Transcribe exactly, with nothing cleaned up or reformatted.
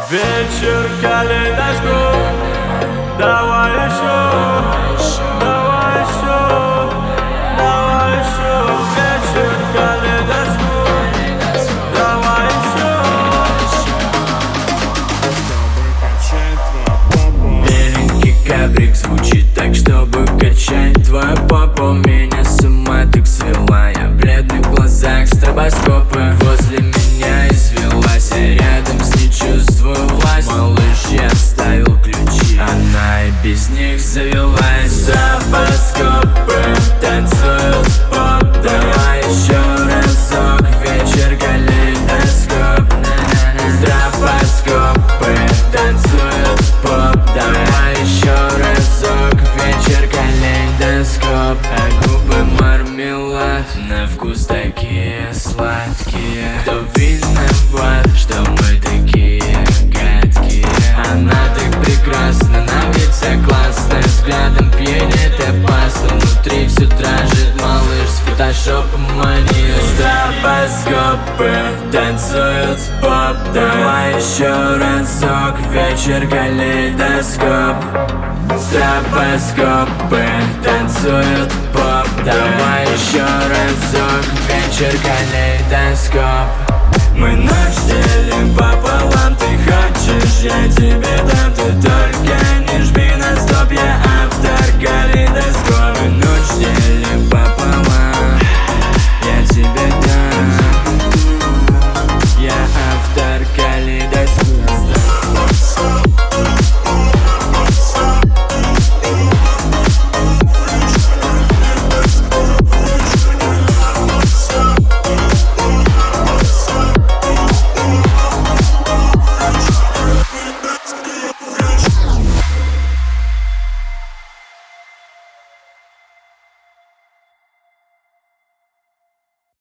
Вечер калейдоскоп. Давай еще, давай еще, давай еще. Вечер калейдоскоп. Давай еще. Беленький кабрик звучит так, чтобы качать твою попу. Меня с ума так свела, я в бледных глазах стробоскопы. Возле меня извелась, я рядом с ней чувствую власть. Малыш, я оставил ключи, она и без них завелась. Стробоскопы танцуют поп. Давай еще разок, вечер калейдоскоп. Стробоскопы танцуют поп. Давай еще разок, вечер калейдоскоп. А губы мармелад, на вкус такие сладкие. Кто виноват, что мы такие гадкие? Она так прекрасна, на вид вся классная. Взглядом пьянит опасно, внутри все дрожит. Малыш с фотошопом манит. Стробоскопы танцуют поп. Давай еще разок, вечер калейдоскоп. Стробоскопы танцуют поп. Давай еще разок, вечер калейдоскоп. Мы ночь делим по